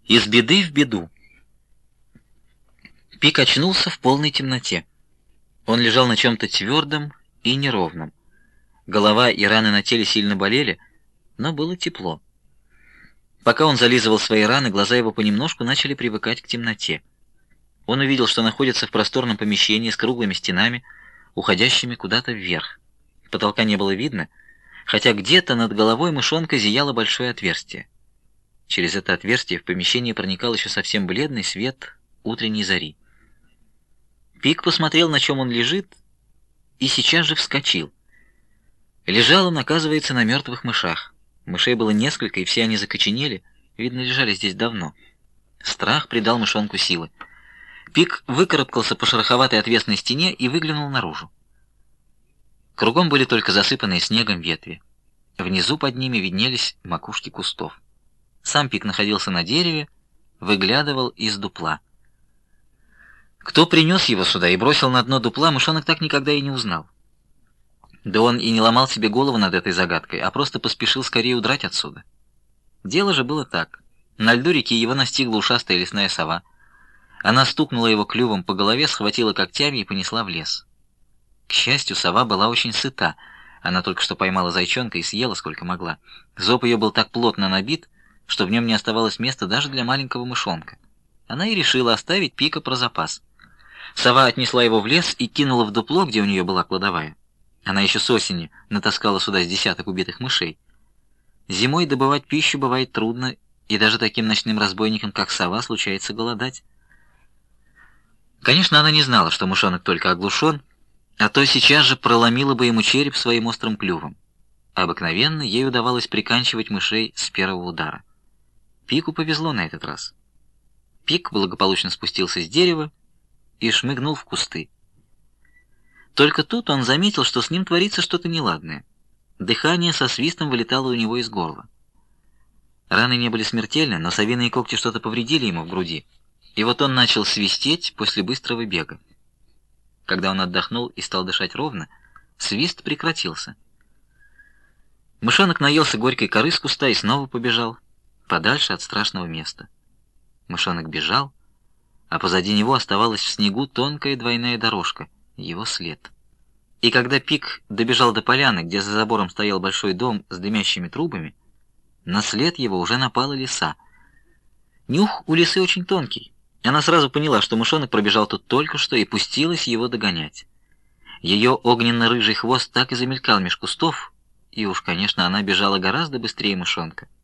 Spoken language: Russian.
Из беды в беду. Пик очнулся в полной темноте. Он лежал на чем-то твердом и неровном. Голова и раны на теле сильно болели, но было тепло. Пока он зализывал свои раны, глаза его понемножку начали привыкать к темноте. Он увидел, что находится в просторном помещении с круглыми стенами, уходящими куда-то вверх. Потолка не было видно, хотя где-то над головой мышонка зияло большое отверстие. Через это отверстие в помещение проникал еще совсем бледный свет утренней зари. Пик посмотрел, на чем он лежит, и сейчас же вскочил. Лежал он, оказывается, на мертвых мышах. Мышей было несколько, и все они закоченели, видно, лежали здесь давно. Страх придал мышонку силы. Пик выкарабкался по шероховатой отвесной стене и выглянул наружу. Кругом были только засыпанные снегом ветви. Внизу под ними виднелись макушки кустов. Сам Пик находился на дереве, выглядывал из дупла. Кто принес его сюда и бросил на дно дупла, мышонок так никогда и не узнал. Да он и не ломал себе голову над этой загадкой, а просто поспешил скорее удрать отсюда. Дело же было так. На льду реки его настигла ушастая лесная сова. Она стукнула его клювом по голове, схватила когтями и понесла в лес. К счастью, сова была очень сыта. Она только что поймала зайчонка и съела сколько могла. Зоб ее был так плотно набит, что в нем не оставалось места даже для маленького мышонка. Она и решила оставить Пика про запас. Сова отнесла его в лес и кинула в дупло, где у нее была кладовая. Она еще с осени натаскала сюда с десяток убитых мышей. Зимой добывать пищу бывает трудно, и даже таким ночным разбойникам, как сова, случается голодать. Конечно, она не знала, что мышонок только оглушен, а то сейчас же проломила бы ему череп своим острым клювом. Обыкновенно ей удавалось приканчивать мышей с первого удара. Пику повезло на этот раз. Пик благополучно спустился с дерева и шмыгнул в кусты. Только тут он заметил, что с ним творится что-то неладное. Дыхание со свистом вылетало у него из горла. Раны не были смертельны, но совиные когти что-то повредили ему в груди. И вот он начал свистеть после быстрого бега. Когда он отдохнул и стал дышать ровно, свист прекратился. Мышонок наелся горькой коры с куста и снова побежал, подальше от страшного места. Мышонок бежал, а позади него оставалась в снегу тонкая двойная дорожка, его след. И когда Пик добежал до поляны, где за забором стоял большой дом с дымящими трубами, на след его уже напала лиса. Нюх у лисы очень тонкий. Она сразу поняла, что мышонок пробежал тут только что, и пустилась его догонять. Ее огненно-рыжий хвост так и замелькал меж кустов, и уж, конечно, она бежала гораздо быстрее мышонка.